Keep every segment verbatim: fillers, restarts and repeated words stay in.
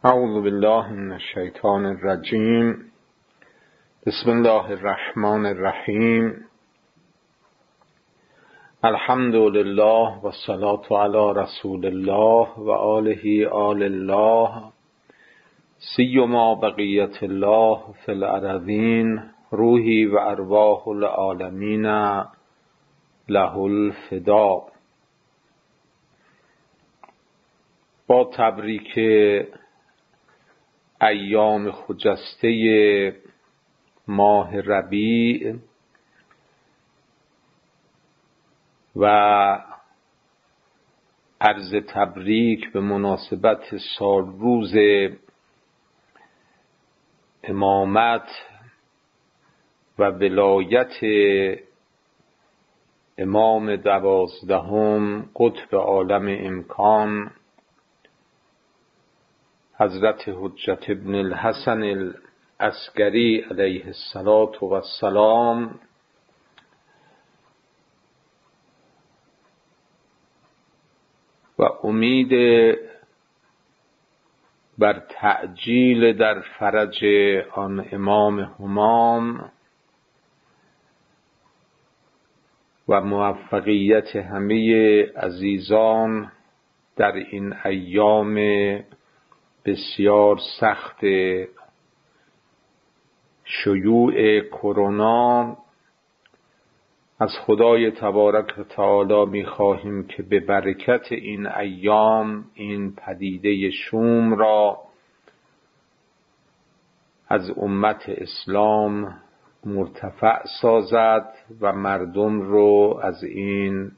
اعوذ بالله من الشیطان الرجیم. بسم الله الرحمن الرحیم. الحمد لله و الصلاة علی رسول الله و آله آل الله سیما بقیت الله فی الارضین روحی و ارواح العالمین له الفدا. با تبریک ایام خجسته ماه ربیع و عرض تبریک به مناسبت سالروز امامت و ولایت امام دوازدهم قطب عالم امکان حضرت حجت ابن الحسن العسکری علیه السلام و امید بر تعجیل در فرج آن امام همام و موفقیت همه عزیزان در این ایام بسیار سخت شیوع کرونا از خدای تبارک و تعالی می خواهیم که به برکت این ایام این پدیده شوم را از امت اسلام مرتفع سازد و مردم رو از این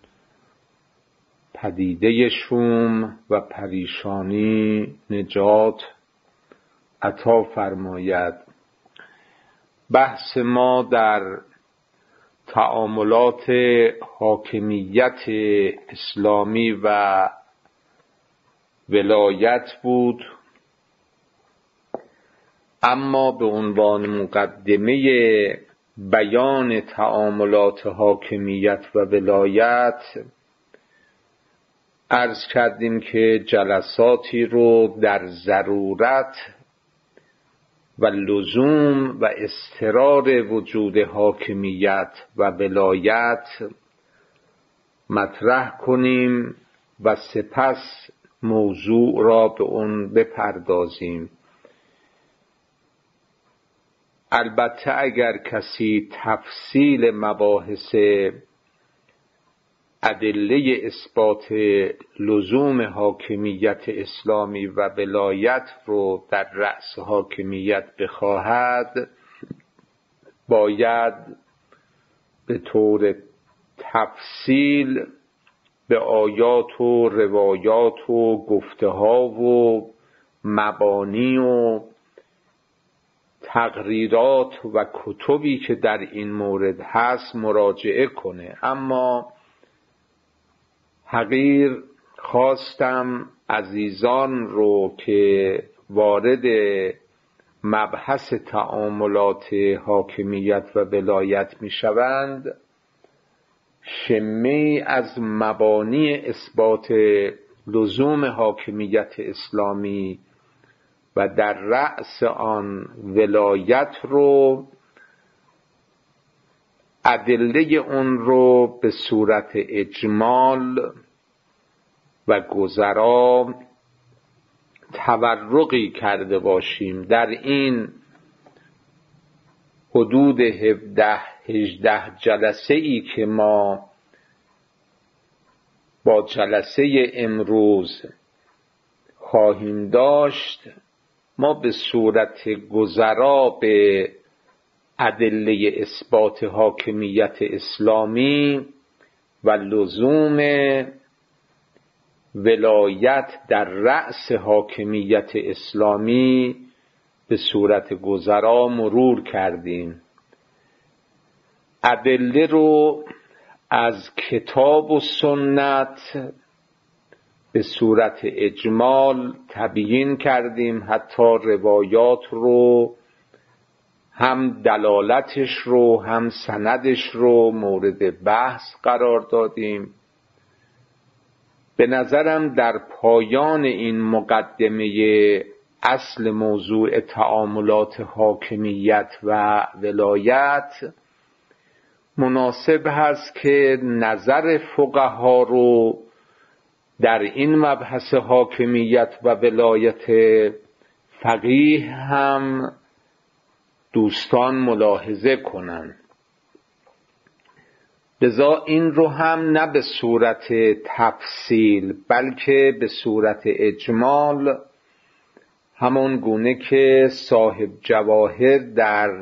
پدیده شوم و پریشانی نجات عطا فرماید. بحث ما در تعاملات حاکمیت اسلامی و ولایت بود، اما به عنوان مقدمه بیان تعاملات حاکمیت و ولایت عرض کردیم که جلساتی رو در ضرورت و لزوم و اضطرار وجود حاکمیت و ولایت مطرح کنیم و سپس موضوع را به اون بپردازیم. البته اگر کسی تفصیل مباحث ادله اثبات لزوم حاکمیت اسلامی و ولایت رو در رأس حاکمیت بخواهد، باید به طور تفصیل به آیات و روایات و گفته ها و مبانی و تقریرات و کتبی که در این مورد هست مراجعه کنه. اما حقیر خواستم عزیزان رو که وارد مبحث تعاملات حاکمیت و ولایت می شوند شمه از مبانی اثبات لزوم حاکمیت اسلامی و در رأس آن ولایت رو، ادله اون رو به صورت اجمال و گذرا تورقی کرده باشیم. در این حدود هفده هجده جلسه ای که ما با جلسه امروز خواهیم داشت، ما به صورت گذرا به ادله اثبات حاکمیت اسلامی و لزوم ولایت در رأس حاکمیت اسلامی به صورت گذرا مرور کردیم. ادله رو از کتاب و سنت به صورت اجمال تبیین کردیم، حتی روایات رو هم دلالتش رو هم سندش رو مورد بحث قرار دادیم. به نظرم در پایان این مقدمه اصل موضوع تعاملات حاکمیت و ولایت مناسب هست که نظر فقها رو در این مبحث حاکمیت و ولایت فقیه هم دوستان ملاحظه کنند. لذا این رو هم نه به صورت تفصیل بلکه به صورت اجمال، همون گونه که صاحب جواهر در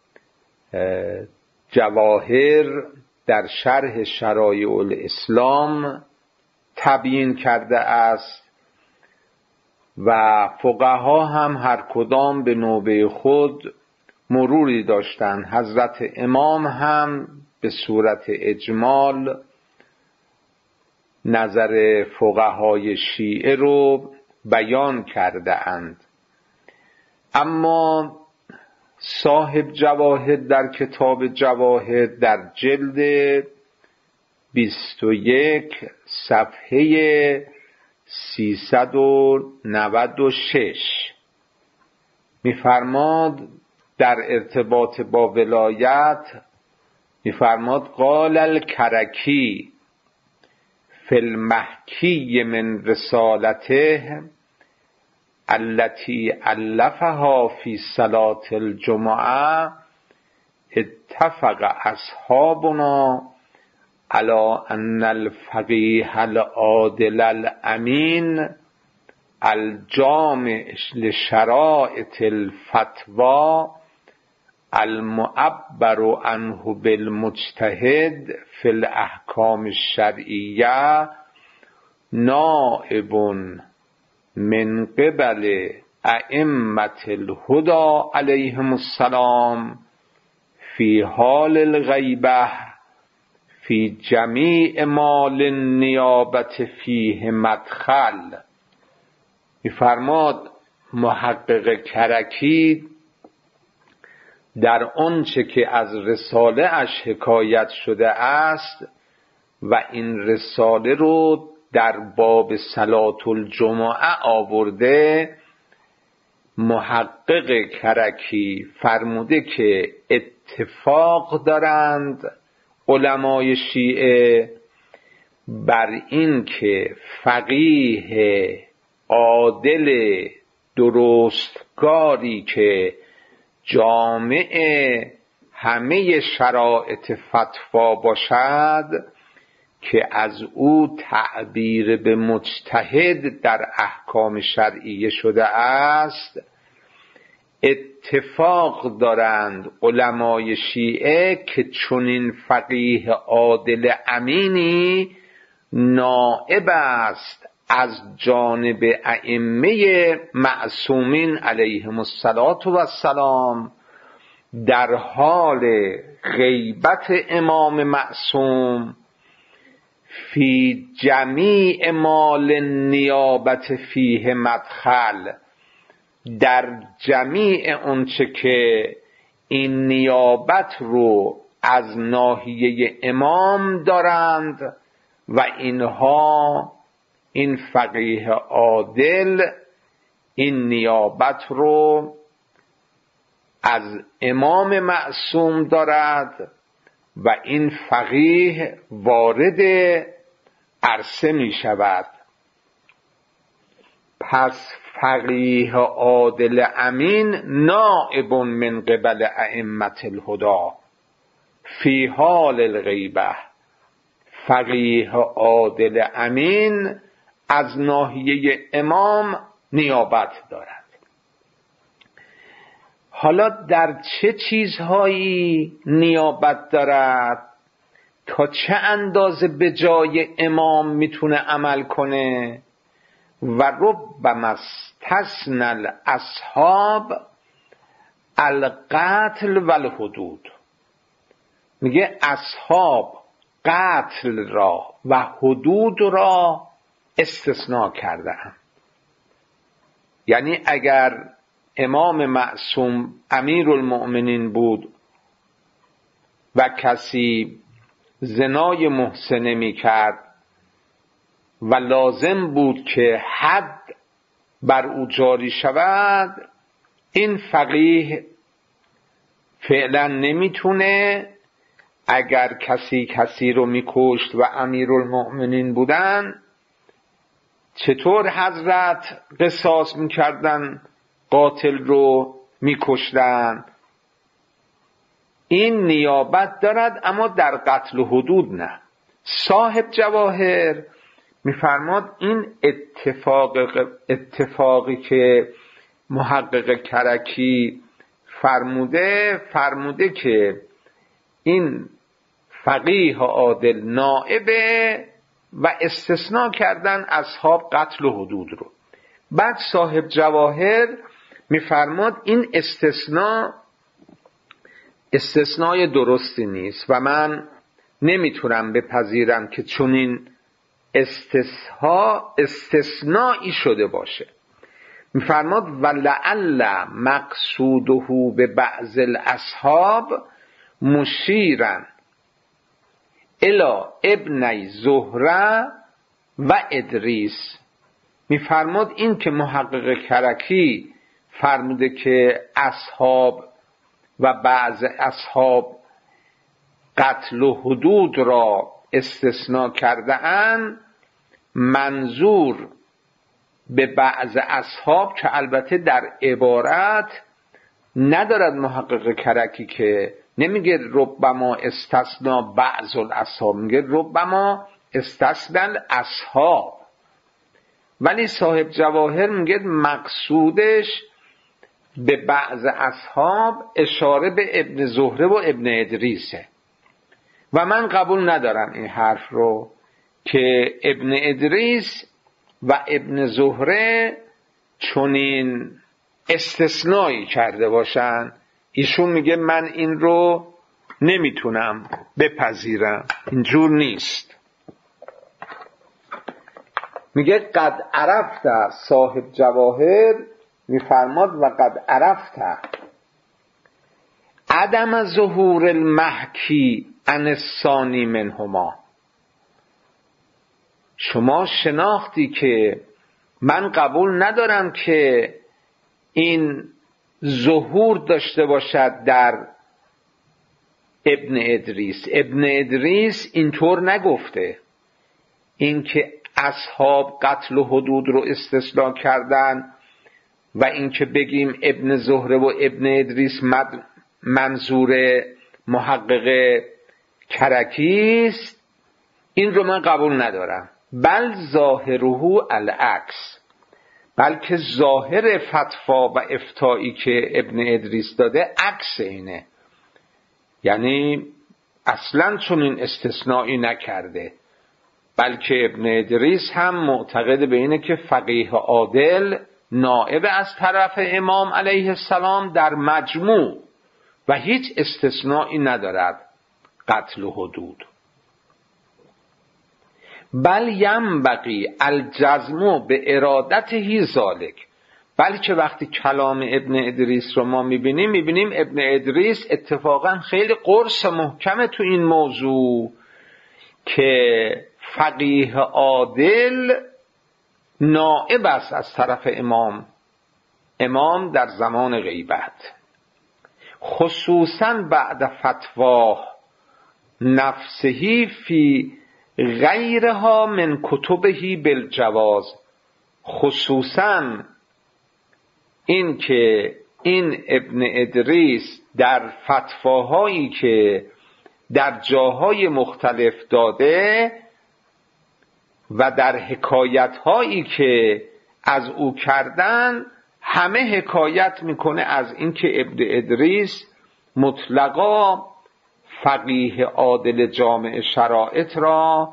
جواهر در شرح شرایع الاسلام تبیین کرده است و فقها هم هر کدام به نوبه خود مروری داشتند. حضرت امام هم به صورت اجمال نظر فقهای شیعه رو بیان کرده اند. اما صاحب جواهر در کتاب جواهر در جلد بیست و یک صفحه سیصد و نود و شش می‌فرماد در ارتباط با ولایت، می‌فرماد قال الکرکی فی المحکی من رسالته التي الفها فی صلاة الجمعه اتفق اصحابنا على ان الفقیه العادل الامین الجامع لشرائط الفتوى المعبر عنه بالمجتهد فی الاحکام الشرعیه نائب من قبل ائمة الهدى علیهم السلام فی حال الغیبه فی جمیع مال النیابت فیه مدخل. می‌فرماد محقق کرکی در آنچه که از رساله اش حکایت شده است و این رساله رو در باب صلاة الجمعه آورده، محقق کرکی فرموده که اتفاق دارند علمای شیعه بر این که فقیه عادل درستگاری که جامع همه شرایط فتوا باشد که از او تعبیر به مجتهد در احکام شرعیه شده است، اتفاق دارند علمای شیعه که چنین فقیه عادل امینی نائب است از جانب ائمه معصومین علیهم السلام در حال غیبت امام معصوم فی جمیع مال نیابت فیه مدخل، در جمیع اونچه که این نیابت رو از ناحیه امام دارند و اینها این فقیه عادل این نیابت رو از امام معصوم دارد و این فقیه وارد عرصه می شود. پس فقیه عادل امین نائب من قبل ائمة الهدى فی حال الغیبه، فقیه عادل امین از ناحیه امام نیابت دارد. حالا در چه چیزهایی نیابت دارد؟ تا چه اندازه به جای امام میتونه عمل کنه؟ و ربما استثنى الاصحاب القتل والحدود. میگه اصحاب قتل را و حدود را استثناء کرده‌اند. یعنی اگر امام معصوم امیرالمؤمنین بود و کسی زنای محسنه می کرد و لازم بود که حد بر او جاری شود، این فقیه فعلا نمیتونه، اگر کسی کسی رو میکشت و امیرالمؤمنین بودن چطور حضرت قصاص میکردن، قاتل رو میکشتن. این نیابت دارد اما در قتل و حدود نه. صاحب جواهر میفرماد این اتفاق اتفاقی که محقق کرکی فرموده فرموده که این فقیه عادل نائبه و استثناء کردن اصحاب قتل و حدود رو. بعد صاحب جواهر میفرماد این استثناء استثناء درستی نیست و من نمیتونم بپذیرم که چنین استثناء استثنایی شده باشه. میفرماد ولعل مقصوده به بعض الاصحاب مشیرا الی ابنی زهره و ادریس. میفرماد این که محقق کرکی فرموده که اصحاب و بعض اصحاب قتل و حدود را استثناء کرده اند، منظور به بعض اصحاب که البته در عبارت ندارد محقق کرکی، که نمیگه ربما استثنا بعض الاصحاب، میگه ربما استثنا اصحاب، ولی صاحب جواهر میگه مقصودش به بعض اصحاب اشاره به ابن زهره و ابن ادریسه و من قبول ندارم این حرف رو که ابن ادریس و ابن زهره چنین استثنایی کرده باشن. ایشون میگه من این رو نمیتونم بپذیرم، اینجور نیست. میگه قد عرفت، صاحب جواهر میفرماد و قد عرفت عدم ظهور المحکی عن الثانی منهما. شما شناختی که من قبول ندارم که این ظهور داشته باشد در ابن ادریس. ابن ادریس اینطور نگفته. این که اصحاب قتل و حدود رو استثناء کردن و این که بگیم ابن زهره و ابن ادریس منظور محقق کرکیست، این رو من قبول ندارم. بل ظاهره العکس، بلکه ظاهر فتوا و افتایی که ابن ادریس داده عکس اینه، یعنی اصلا چون این استثنایی نکرده، بلکه ابن ادریس هم معتقد به اینه که فقیه عادل نائب از طرف امام علیه السلام در مجموع و هیچ استثنایی ندارد قتل و حدود. بل ینبغی الجزم به ارادته ذالک، بلکه وقتی کلام ابن ادریس رو ما میبینیم میبینیم ابن ادریس اتفاقا خیلی قرص محکمه تو این موضوع که فقیه عادل نائب است از طرف امام امام در زمان غیبت، خصوصا بعد فتوا نفسهی فی غیرها من کتبهی بالجواز. خصوصا این که این ابن ادریس در فتواهایی که در جاهای مختلف داده و در حکایتهایی که از او کردن، همه حکایت میکنه از اینکه ابن ادریس مطلقا فقیه عادل جامع شرائط را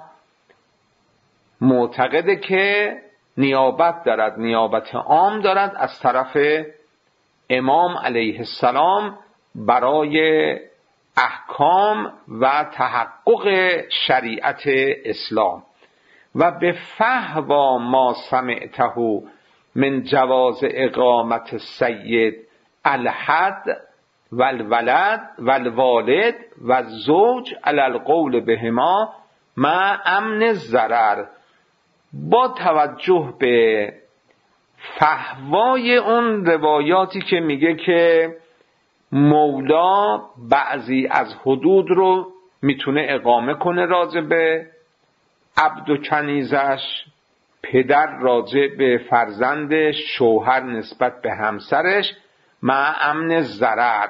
معتقده که نیابت دارد، نیابت عام دارد از طرف امام علیه السلام برای احکام و تحقق شریعت اسلام. و به فهوا ما سمعته من جواز اقامت السید الحد والولد والوالد والزوج علی القول بهما مع امن الضرر، با توجه به فحوای اون روایاتی که میگه که مولا بعضی از حدود رو میتونه اقامه کنه راجع به عبد و کنیزش، پدر راجع به فرزندش، شوهر نسبت به همسرش، مع امن ضرر،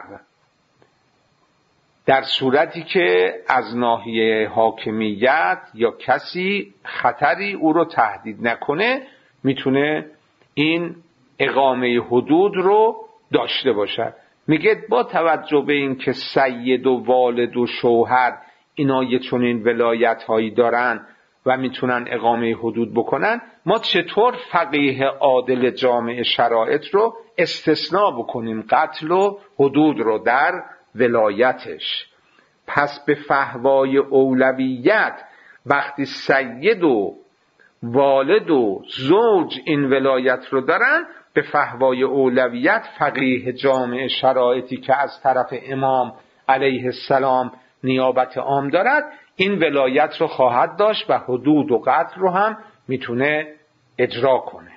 در صورتی که از ناحیه حاکمیت یا کسی خطری او رو تهدید نکنه میتونه این اقامه حدود رو داشته باشد. میگه با توجه به این که سید و والد و شوهر اینا یه چنین ولایت هایی دارن و میتونن اقامه حدود بکنن، ما چطور فقیه عادل جامع شرایط رو استثناء بکنیم قتل و حدود رو در ولایتش؟ پس به فحوای اولویت وقتی سید و والد و زوج این ولایت رو دارن، به فحوای اولویت فقیه جامع شرایطی که از طرف امام علیه السلام نیابت عام دارد این ولایت رو خواهد داشت و حدود و قتل رو هم میتونه اجرا کنه.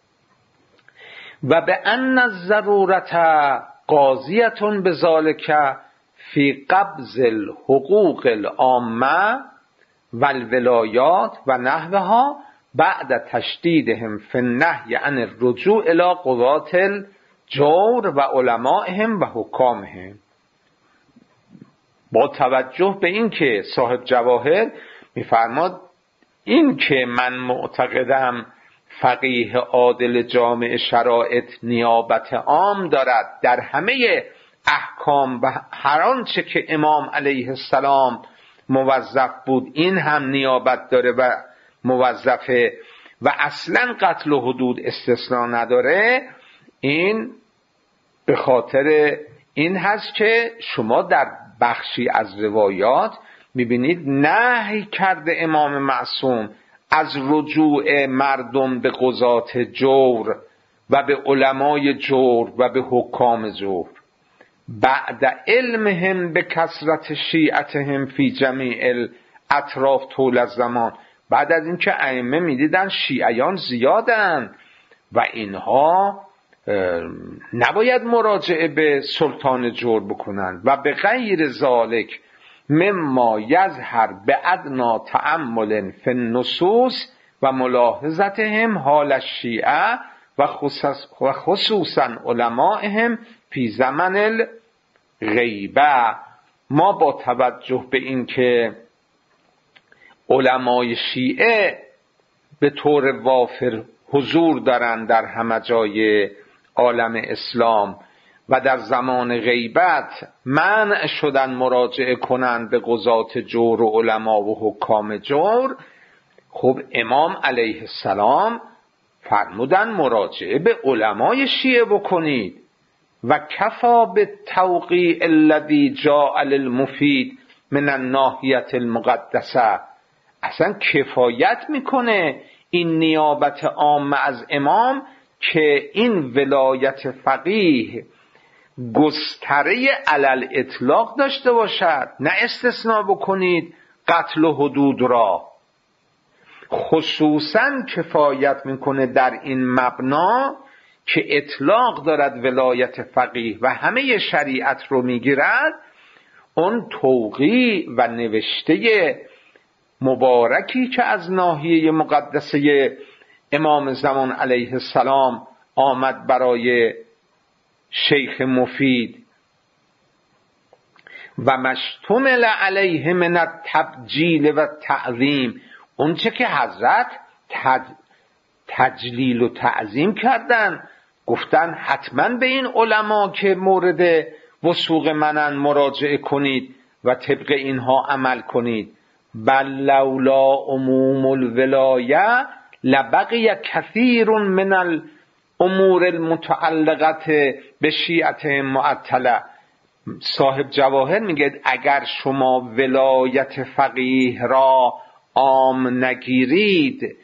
و به ان الضرورت قاضیة بذلک فی قبض الحقوق العامه و الولایات و نحوها بعد تشدیدهم فی النهی عن الرجوع الی قضاة الجور و علمائهم و حکامهم. با توجه به این که صاحب جواهر میفرماد این که من معتقدم فقیه عادل جامع شرایط نیابت عام دارد در همه احکام و هر آنچه که امام علیه السلام موظف بود این هم نیابت داره و موظفه و اصلا قتل و حدود استثناء نداره، این به خاطر این هست که شما در بخشی از روایات میبینید نهی کرده امام معصوم از رجوع مردم به قضات جور و به علمای جور و به حکام جور بعد علمهم به کثرت شیعتهم فی جمیع الاطراف طول الزمان، بعد از اینکه ائمه میدیدن شیعیان زیادن و اینها نباید مراجعه به سلطان جور بکنن و به غیر ذالک مما یظهر به ادنا تأمل فی النصوص و ملاحظتهم حال الشیعه و خصوصا علمائهم فی زمن الغیبه. ما با توجه به این که علمای شیعه به طور وافر حضور دارند در همه جای عالم اسلام و در زمان غیبت منع شدن مراجعه کنند به قضات جور و علما و حکام جور، خب امام علیه السلام فرمودن مراجعه به علمای شیعه بکنید و کفا به توقیع الذی جاء للمفید من الناحیة المقدسه، اصلا کفایت میکنه این نیابت عامه از امام که این ولایت فقیه گستره علل اطلاق داشته باشد، نه استثناء بکنید قتل و حدود را. خصوصا کفایت میکنه در این مبنا که اطلاق دارد ولایت فقیه و همه شریعت رو میگیرد، اون توقیع و نوشته مبارکی که از ناحیه مقدسه امام زمان علیه السلام آمد برای شیخ مفید و مشتمل علیه من التبجیل و تعظیم، اون چه که حضرت تج... تجلیل و تعظیم کردن، گفتن حتما به این علما که مورد وثوق منن مراجعه کنید و طبق اینها عمل کنید. بل لولا عموم الولایه لبقی کثیر من الامور المتعلقه به شیعه معطله. صاحب جواهر میگه اگر شما ولایت فقیه را عام نگیرید،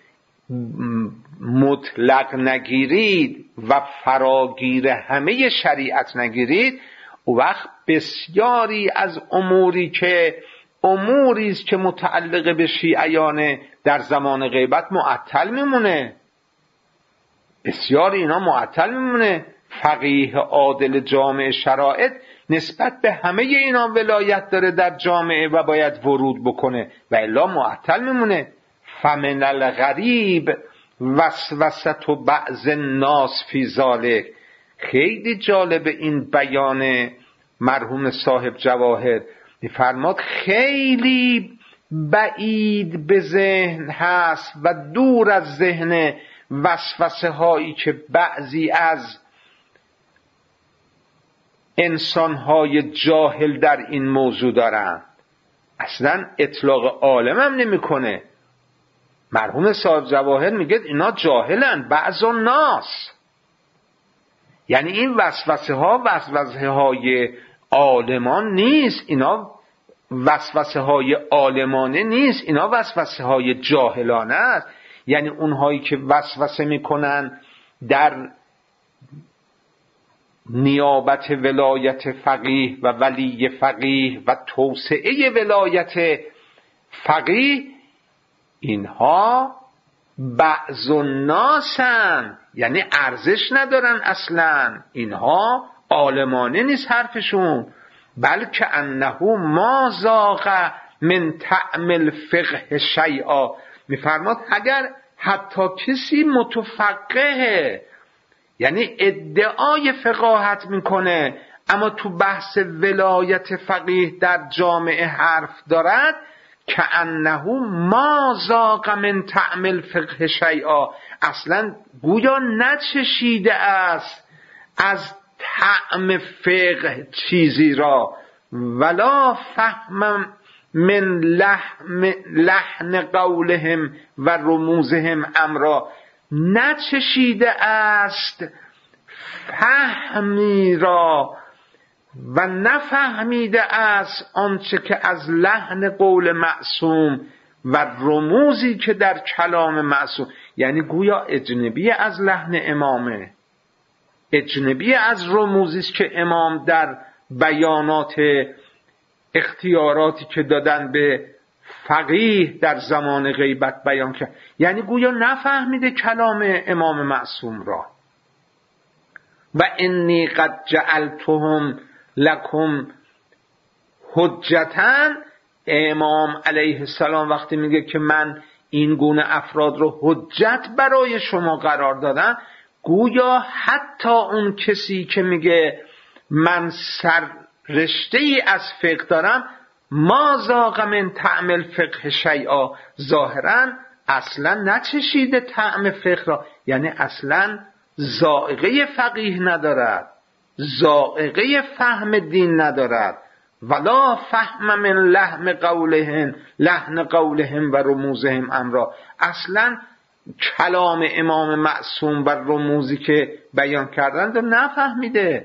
مطلق نگیرید و فراگیر همه شریعت نگیرید، او وقت بسیاری از اموری که اموری است که متعلق به شیعیان در زمان غیبت معطل میمونه. بسیار اینا معطل میمونه. فقیه عادل جامع شرایط نسبت به همه اینا ولایت داره در جامعه و باید ورود بکنه و الا معطل میمونه. فمن الغریب وسوسة بعض الناس فی ذلک. خیلی جالب این بیان مرحوم صاحب جواهر، میفرماد خیلی بعید به ذهن هست و دور از ذهن وسوسه هایی که بعضی از انسانهای جاهل در این موضوع دارند. اصلا اطلاق عالم هم نمی کنه. مرحوم صاحب جواهر میگه اینا جاهلن بعض الناس، یعنی این وسوسه ها وسوسه های عالمان نیست، اینا وسوسه های عالمانه نیست، اینا وسوسه های جاهلانه است. یعنی اونهایی که وسوسه میکنن در نیابت ولایت فقیه و ولی فقیه و توسعه ولایت فقیه، اینها بعض الناسن، یعنی ارزش ندارن اصلا، اینها عالمانه نیست حرفشون. بلکه انه ما ذاق من طعم الفقه شیئا. میفرماد اگر حتی کسی متفقهه، یعنی ادعای فقاهت میکنه اما تو بحث ولایت فقیه در جامعه حرف دارد، که انه ما ذاق من طعم الفقه شیئا، اصلا گویا نچشیده است از طعم فقه چیزی را، ولا فهم من لحن, لحن قولهم و رموزهم امرا، نچشیده است فهمی را و نفهمیده است آنچه که از لحن قول معصوم و رموزی که در کلام معصوم، یعنی گویا اجنبی از لحن امامه، اجنبی از رموزی است که امام در بیانات اختیاراتی که دادن به فقیه در زمان غیبت بیان کرد، یعنی گویا نفهمیده کلام امام معصوم را. و انی قد جعلتهم لکم حجتاً، امام علیه السلام وقتی میگه که من این گونه افراد رو حجت برای شما قرار دادم، گویا حتی اون کسی که میگه من سر رشته ای از فقه دارم، ما ذاق من طعم الفقه شیئا، ظاهرا اصلا نچشیده طعم فقه را، یعنی اصلا ذائقه فقیه ندارد، ذائقه فهم دین ندارد. ولا فهم من لحن قولهم لحن قولهم و رموزهم امرا، اصلا کلام امام معصوم و رموزی که بیان کردند نفهمیده.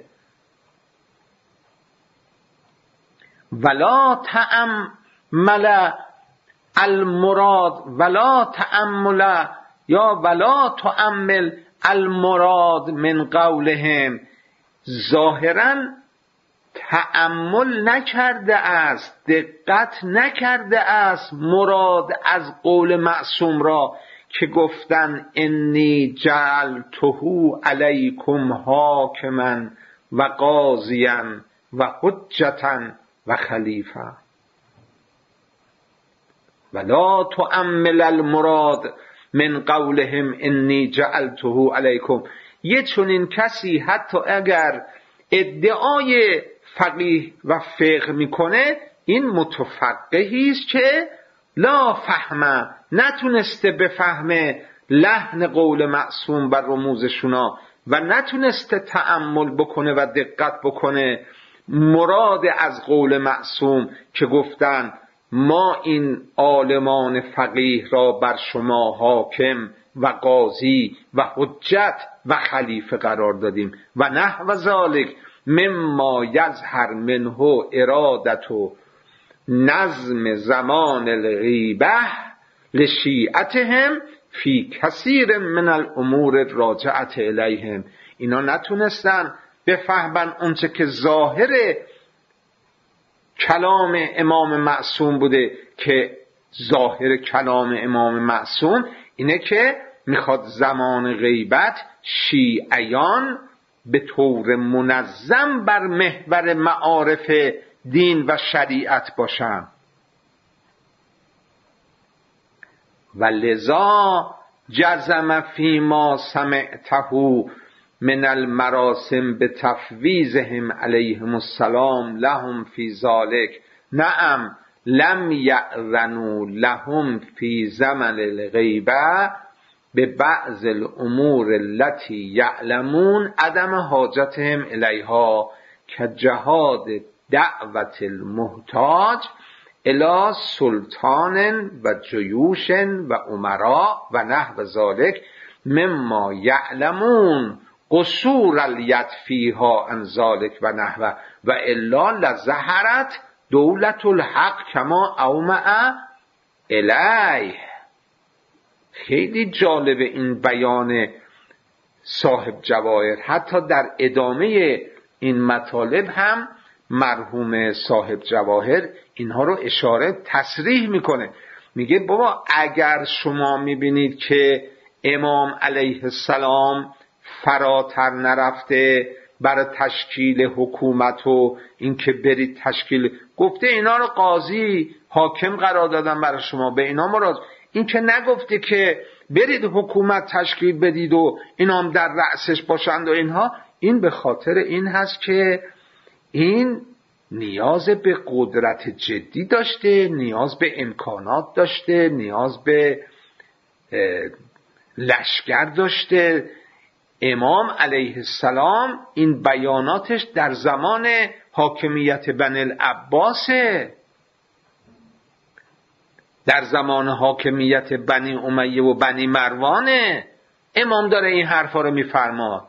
ولا تأمل المراد ولا تأمل یا ولا تأمل المراد من قولهم، ظاهرا تأمل نکرده است، دقت نکرده است مراد از قول معصوم را که گفتن انی جعلته علیکم حاکما و قاضیا و حجتا و خلیفه. ولا تؤمل المراد من قولهم انی جعلته علیکم. یه چنین کسی حتی اگر ادعای فقیه و فقه میکنه، این متفقهی است که لا فهمه، نتونسته بفهمه لحن قول معصوم و رموزشونا و نتونسته تأمل بکنه و دقت بکنه مراد از قول معصوم که گفتن ما این عالمان فقیه را بر شما حاکم و قاضی و حجت و خلیفه قرار دادیم و نحو ذالک مما یظهر منه ارادت و نظم زمان الغیبه لشیعتهم فی کثیر من الامور راجعت الیهم. اینا نتونستن بفهمن اونچه که ظاهر کلام امام معصوم بوده، که ظاهر کلام امام معصوم اینه که میخواد زمان غیبت شیعیان به طور منظم بر محور معارف دین و شریعت باشن و لذا جزم فیما سمعته من المراسم به تفویضهم علیهم السلام لهم فی ذلک نعم لم یأذنوا لهم فی زمن الغیبه به بعض الامور التي یعلمون عدم حاجتهم الیها که جهاد دعوت المحتاج الی سلطان و جیوش و امراء و نحو ذلک مما یعلمون قصور الید فیها عن ذلک و نحو و الا لظهرت دولت الحق کما اومع الیه. خیلی جالب این بیان صاحب جواهر. حتی در ادامه این مطالب هم مرحوم صاحب جواهر اینها رو اشاره تصریح میکنه، میگه بابا اگر شما میبینید که امام علیه السلام فراتر نرفته برای تشکیل حکومت و اینکه برید تشکیل، گفته اینا رو قاضی حاکم قرار دادن برای شما، به اینا مراجعه، این که نگفته که برید حکومت تشکیل بدید و اینا هم در رأسش باشند و اینها. این به خاطر این هست که این نیاز به قدرت جدی داشته، نیاز به امکانات داشته، نیاز به لشکر داشته. امام علیه السلام این بیاناتش در زمان حاکمیت بنی العباسه، در زمان حاکمیت بنی امیه و بنی مروانه امام داره این حرفا رو میفرما.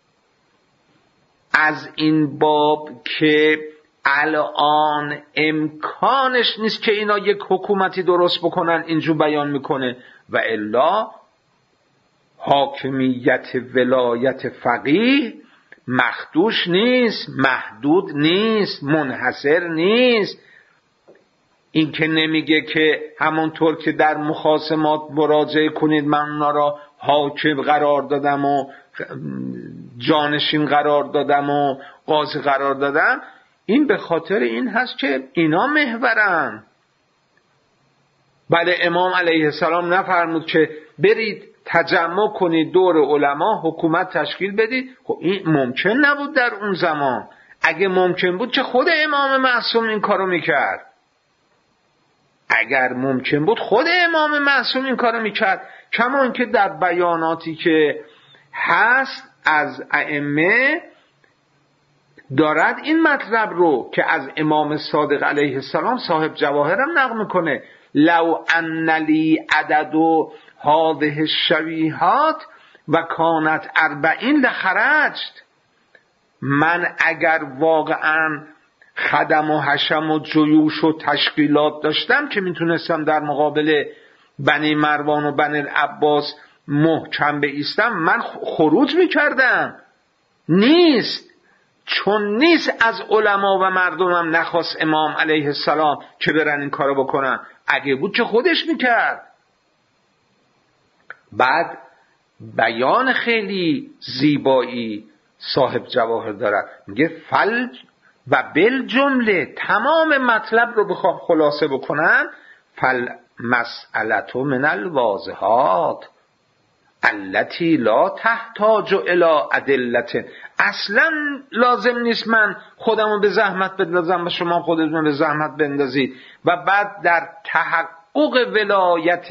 از این باب که الان امکانش نیست که اینا یک حکومتی درست بکنن اینجور بیان میکنه، و الا حاکمیت ولایت فقیه مخدوش نیست، محدود نیست، منحصر نیست. این که نمیگه که همونطور که در مخاصمات مراجعه کنید من اونا را حاکم قرار دادم و جانشین قرار دادم و قاضی قرار دادم. این به خاطر این هست که اینا محورن. بله امام علیه السلام نفرمود که برید تجمع کنید دور علما حکومت تشکیل بدید. خب این ممکن نبود در اون زمان. اگه ممکن بود که خود امام معصوم این کارو میکرد. اگر ممکن بود خود امام معصوم این کارو میکرد. کما اینکه در بیاناتی که هست از ائمه دارد این مطلب رو که از امام صادق علیه السلام صاحب جواهرم نقل میکنه، لو ان لی عدد هذه الشویهات و کانت اربعین لخرجت. من اگر واقعا خدم و حشم و جیوش و تشکیلات داشتم که میتونستم در مقابل بنی مروان و بنی العباس محکم بایستم، من خروج میکردم. نیست، چون نیست از علما و مردمم نخواست امام علیه السلام که برن این کارو بکنن. اگه بود که خودش میکرد. بعد بیان خیلی زیبایی صاحب جواهر دارد، میگه فلج و بل جمله تمام مطلب رو بخوام خلاصه بکنم، فل مسئلت من الواضحات التي لا تحتاج الى ادلت. اصلا لازم نیست من خودمو به زحمت بندازم و شما خودتون به زحمت بندازید. و بعد در تحقق ولایت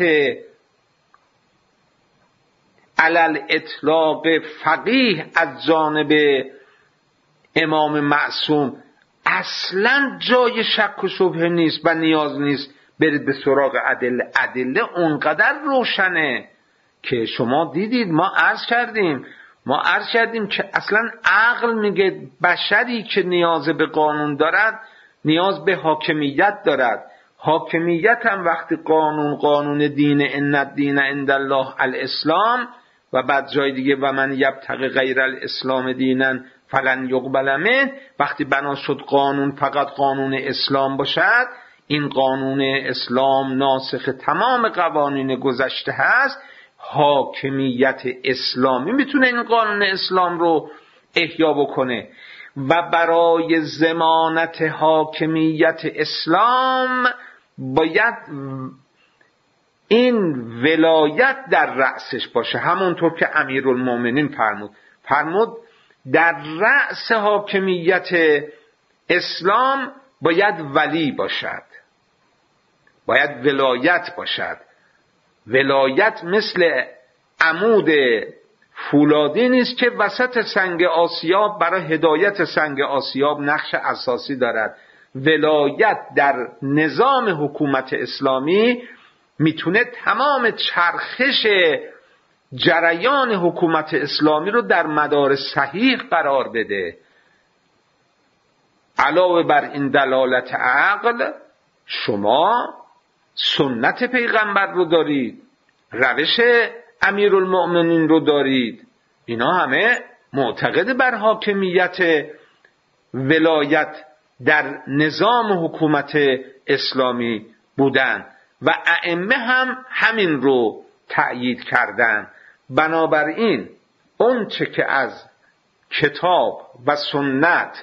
علل اطلاق فقیه از جانب امام معصوم اصلا جای شک و شبهه نیست و نیاز نیست برید به سراغ ادله. ادله اونقدر روشنه که شما دیدید، ما عرض کردیم ما عرض کردیم که اصلا عقل میگه بشری که نیاز به قانون دارد نیاز به حاکمیت دارد. حاکمیت هم وقتی قانون قانون دین ان الدین عند الله الاسلام و بعد جای دیگه و من یبتغی غیر الاسلام دینا فلن یقبل منه، وقتی بنا شد قانون فقط قانون اسلام باشد، این قانون اسلام ناسخ تمام قوانین گذشته هست. حاکمیت اسلامی میتونه این قانون اسلام رو احیا بکنه و برای ضمانت حاکمیت اسلام باید این ولایت در رأسش باشه. همونطور که امیرالمومنین فرمود فرمود در رأس حاکمیت اسلام باید ولی باشد، باید ولایت باشد. ولایت مثل عمود فولادی نیست که وسط سنگ آسیاب برای هدایت سنگ آسیاب نقش اساسی دارد. ولایت در نظام حکومت اسلامی میتونه تمام چرخش جریان حکومت اسلامی رو در مدار صحیح قرار بده. علاوه بر این دلالت عقل، شما سنت پیغمبر رو دارید، روش امیرالمؤمنین رو دارید، اینا همه معتقد بر حاکمیت ولایت در نظام حکومت اسلامی بودن و ائمه هم همین رو تأیید کردن. بنابراین اون چه که از کتاب و سنت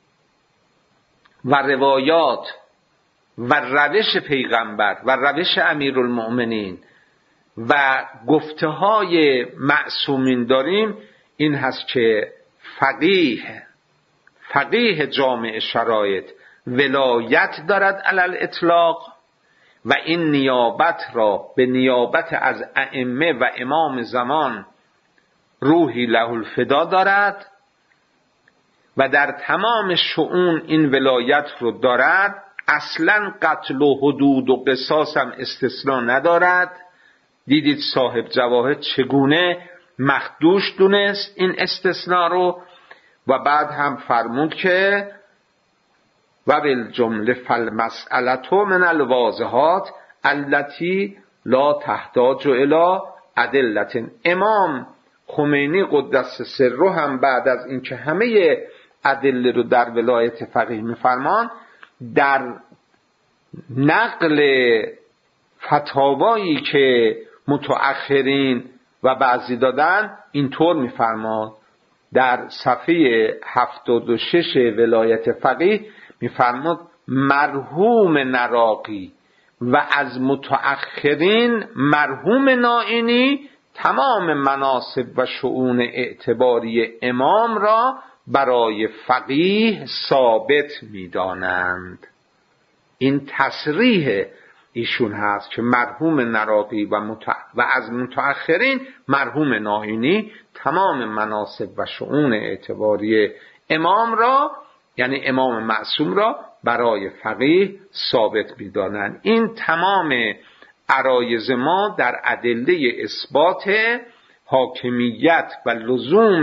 و روایات و روش پیغمبر و روش امیرالمؤمنین و گفته های معصومین داریم، این هست که فقیه فقیه جامع شرایط ولایت دارد علی الاطلاق و این نیابت را به نیابت از ائمه و امام زمان روحی له الفدا دارد و در تمام شؤون این ولایت رو دارد. اصلا قتل و حدود و قصاص هم استثنا ندارد. دیدید صاحب جواهر چگونه مخدوش دونست این استثناء رو و بعد هم فرمود که و بالجمله فالمسئلة من الواضحات التي لا تحتاج الی ادلة. امام خمینی قدس سره هم بعد از اینکه همه ادله رو در ولایت فقیه میفرمان، در نقل فتاوایی که متأخرین و بعضی دادن اینطور میفرماد. در صفحه هفتاد و شش ولایت فقیه میفرماد مرحوم نراقی و از متأخرین مرحوم نائینی تمام مناصب و شؤون اعتباری امام را برای فقیه ثابت می‌دانند. این تصریح ایشون هست که مرحوم نراقی و, متع... و از متأخرین مرحوم نائینی تمام مناصب و شؤون اعتباری امام را، یعنی امام معصوم را، برای فقیه ثابت می‌دانند. این تمام عرایض ما در ادله اثبات حاکمیت و لزوم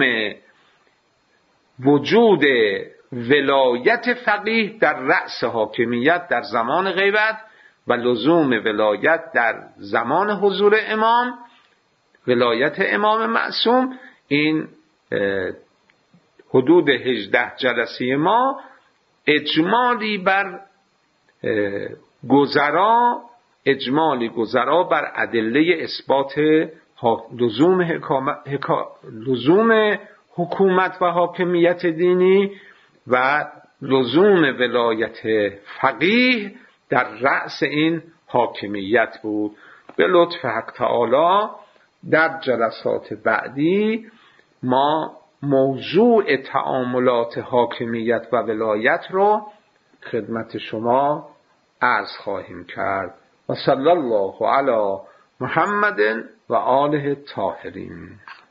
وجود ولایت فقیه در رأس حاکمیت در زمان غیبت و لزوم ولایت در زمان حضور امام، ولایت امام معصوم. این حدود هجده جلسه ما اجمالی بر گذرا اجمالی گذرا بر ادله اثبات لزوم حکا... لزوم حکومت و حاکمیت دینی و لزوم ولایت فقیه در رأس این حاکمیت بود. به لطف حق تعالی در جلسات بعدی ما موضوع تعاملات حاکمیت و ولایت رو خدمت شما عرض خواهیم کرد. و صلی الله علی محمد و آله الطاهرین.